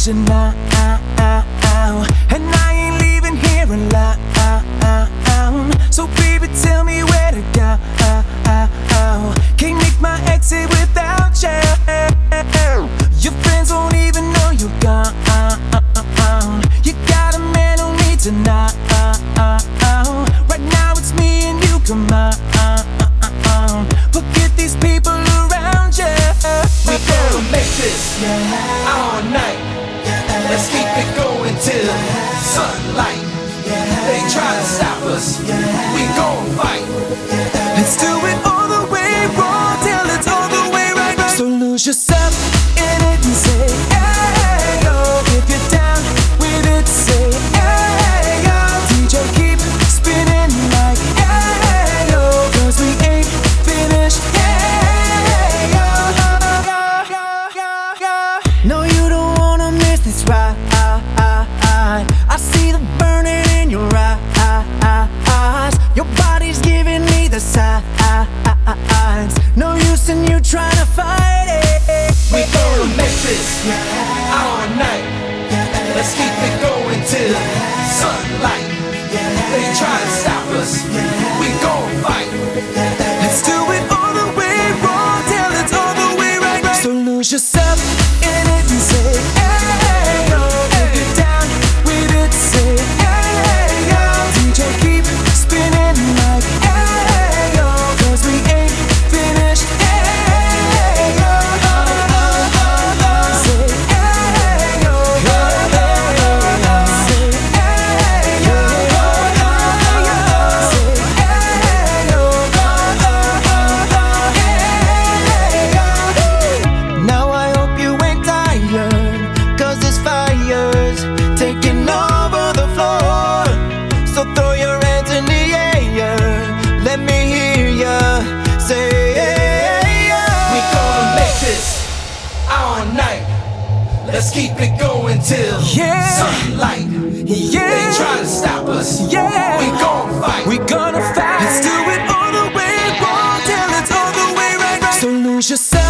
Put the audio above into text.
solution now, and I ain't leaving here alone. So baby, tell me where to go. Can't make my exit without you. Your friends won't even know you're gone. You got a man who needs to know. Right now it's me and you, come on. Forget these people around you. We gonna make this all night. Let's keep it going till sunlight. They try to stop us, we gon' fight. Let's do it all the way raw till it's all the way right. So lose yourself in it and say, hey yo. If you're down with it, say, hey yo. DJ keep spinning like, hey yo. 'Cause we ain't finished, hey yo. No, you don't wanna miss this ride. I see the burning in your eyes. Your body's giving me the signs. No use in you trying to fight it. We gonna make this all night. Let's keep it going till sunlight. They try to stop us, we gon' fight. Let's do it all the way raw till it's all the way right. So lose yourself in it and say, hey yo. If you're down with it, say, hey yo. DJ keep spinning like, hey yo. 'Cause we ain't finished, hey yo. Say, hey yo. Say, hey yo. Say, hey yo. Now I hope you ain't tired, 'cause this fire's taking over the floor. So throw your hands in the air, let me hear ya say, hey, We gonna make this all night. Let's keep it going till Yeah. sunlight. yeah, They try to stop us, yeah. we gon' fight. We gonna fight. Let's do it all the way raw till it's all the way right. So lose yourself